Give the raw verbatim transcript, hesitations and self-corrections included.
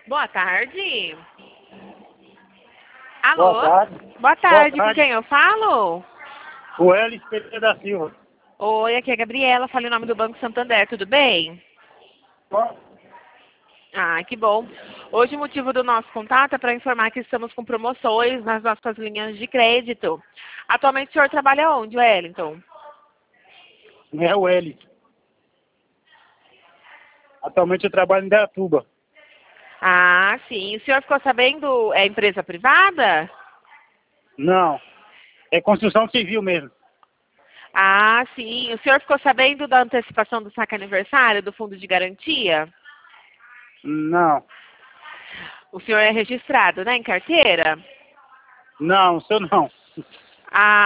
Boa tarde. Alô? Boa tarde. Boa tarde, Boa com tarde. quem eu falo? O Hélio Pereira da Silva. Oi, aqui é a Gabriela, falei o nome do Banco Santander, tudo bem? Ah, que bom. Hoje o motivo do nosso contato é para informar que estamos com promoções nas nossas linhas de crédito. Atualmente o senhor trabalha onde, Wellington? Não é o Hélio. Atualmente eu trabalho em Datuba. Ah, sim. O senhor ficou sabendo, é empresa privada? Não. É construção civil mesmo. Ah, sim. O senhor ficou sabendo da antecipação do saque aniversário do fundo de garantia? Não. O senhor é registrado, né, em carteira? Não, o senhor não. Ah,